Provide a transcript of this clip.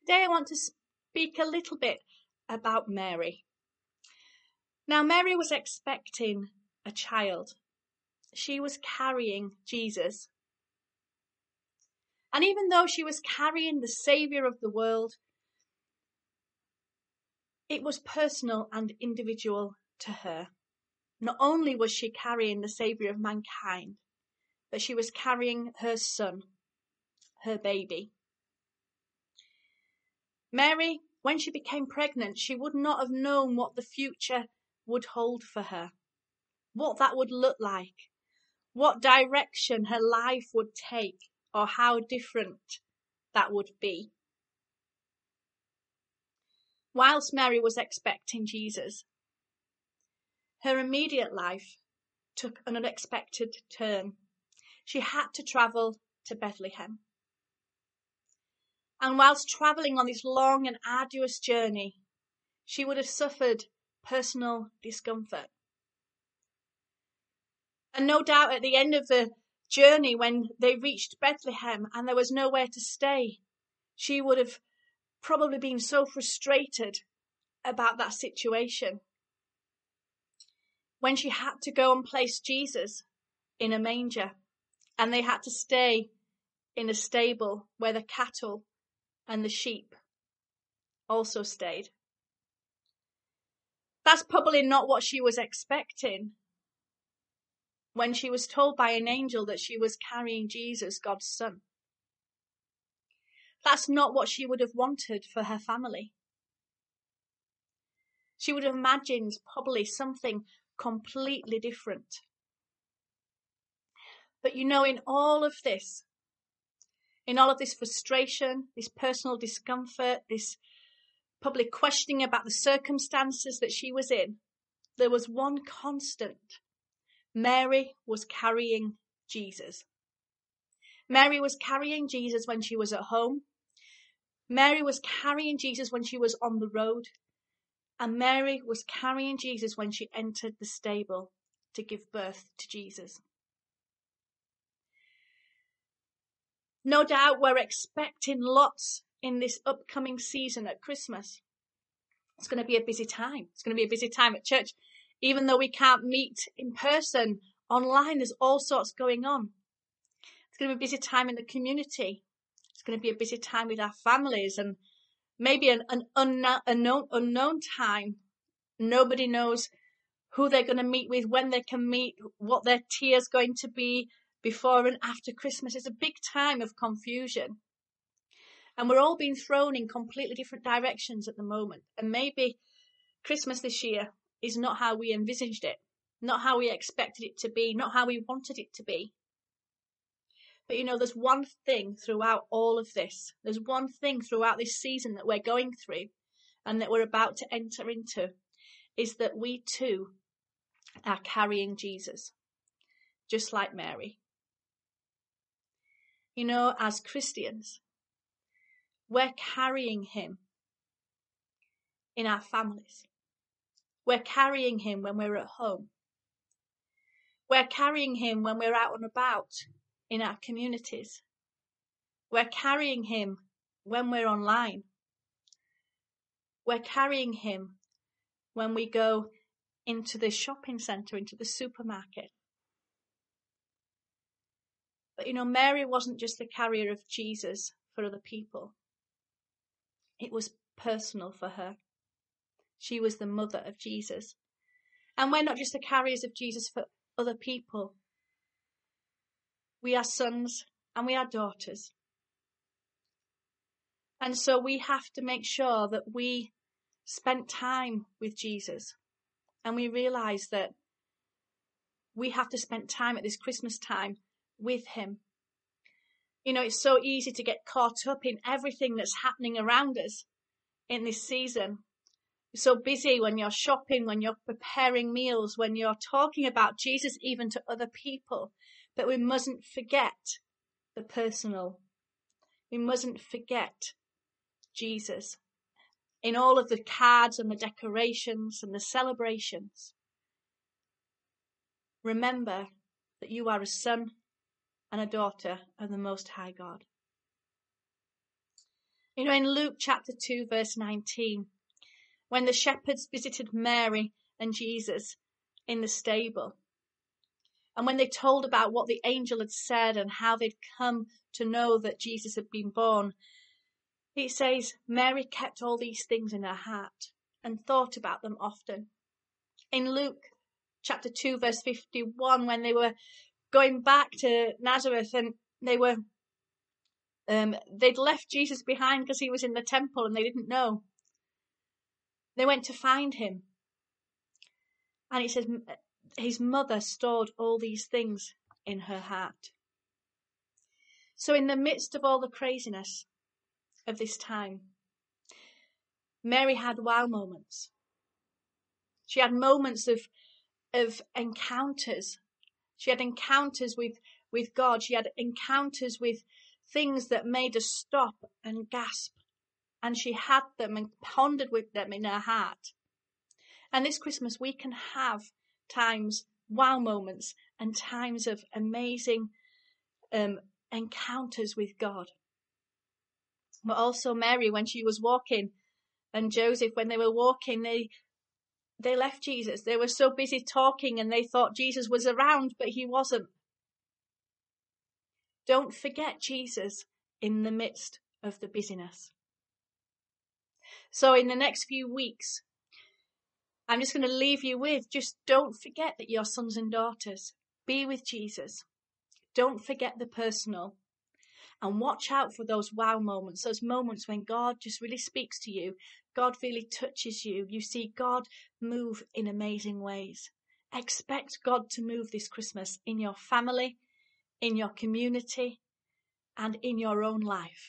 Today I want to speak a little bit about Mary. Now, Mary was expecting a child. She was carrying Jesus. And even though she was carrying the Saviour of the world, it was personal and individual to her. Not only was she carrying the Saviour of mankind, but she was carrying her son, her baby. Mary, when she became pregnant, she would not have known what the future would hold for her, what that would look like, what direction her life would take, or how different that would be. Whilst Mary was expecting Jesus, her immediate life took an unexpected turn. She had to travel to Bethlehem. And whilst travelling on this long and arduous journey, she would have suffered personal discomfort. And no doubt at the end of the journey, when they reached Bethlehem and there was nowhere to stay, she would have probably been so frustrated about that situation. When she had to go and place Jesus in a manger, and they had to stay in a stable where the cattle and the sheep also stayed. That's probably not what she was expecting when she was told by an angel that she was carrying Jesus, God's son. That's not what she would have wanted for her family. She would have imagined probably something completely different. But in all of this frustration, this personal discomfort, this probably questioning about the circumstances that she was in, there was one constant. Mary was carrying Jesus. Mary was carrying Jesus when she was at home. Mary was carrying Jesus when she was on the road. And Mary was carrying Jesus when she entered the stable to give birth to Jesus. No doubt we're expecting lots in this upcoming season at Christmas. It's going to be a busy time. It's going to be a busy time at church. Even though we can't meet in person, online, there's all sorts going on. It's going to be a busy time in the community. It's going to be a busy time with our families, and maybe an unknown time. Nobody knows who they're going to meet with, when they can meet, what their tea is going to be before and after Christmas. It's a big time of confusion. And we're all being thrown in completely different directions at the moment. And maybe Christmas this year is not how we envisaged it, not how we expected it to be, not how we wanted it to be. But there's one thing throughout all of this. There's one thing throughout this season that we're going through and that we're about to enter into, is that we too are carrying Jesus, just like Mary. As Christians, we're carrying him in our families. We're carrying him when we're at home. We're carrying him when we're out and about in our communities. We're carrying him when we're online. We're carrying him when we go into the shopping centre, into the supermarket. But Mary wasn't just the carrier of Jesus for other people. It was personal for her. She was the mother of Jesus. And we're not just the carriers of Jesus for other people. We are sons and we are daughters. And so we have to make sure that we spend time with Jesus. And we realise that we have to spend time at this Christmas time with him. It's so easy to get caught up in everything that's happening around us in this season. You're so busy when you're shopping, when you're preparing meals, when you're talking about Jesus even to other people. But we mustn't forget the personal. We mustn't forget Jesus in all of the cards and the decorations and the celebrations. Remember that you are a son and a daughter of the Most High God. You know, in Luke chapter 2, verse 19, when the shepherds visited Mary and Jesus in the stable, and when they told about what the angel had said and how they'd come to know that Jesus had been born, it says Mary kept all these things in her heart and thought about them often. In Luke chapter 2, verse 51, when they were going back to Nazareth and they'd left Jesus behind because he was in the temple and they didn't know. They went to find him. And it says his mother stored all these things in her heart. So in the midst of all the craziness of this time, Mary had wow moments. She had moments of encounters. She had encounters with God. She had encounters with things that made her stop and gasp. And she had them and pondered with them in her heart. And this Christmas, we can have times, wow moments, and times of amazing encounters with God. But also Mary, when she was walking, and Joseph, when they were walking, they left Jesus. They were so busy talking and they thought Jesus was around, but he wasn't. Don't forget Jesus in the midst of the busyness. So in the next few weeks, I'm just going to leave you with, just don't forget that you're sons and daughters. Be with Jesus. Don't forget the personal. And watch out for those wow moments, those moments when God just really speaks to you. God really touches you. You see God move in amazing ways. Expect God to move this Christmas in your family, in your community, and in your own life.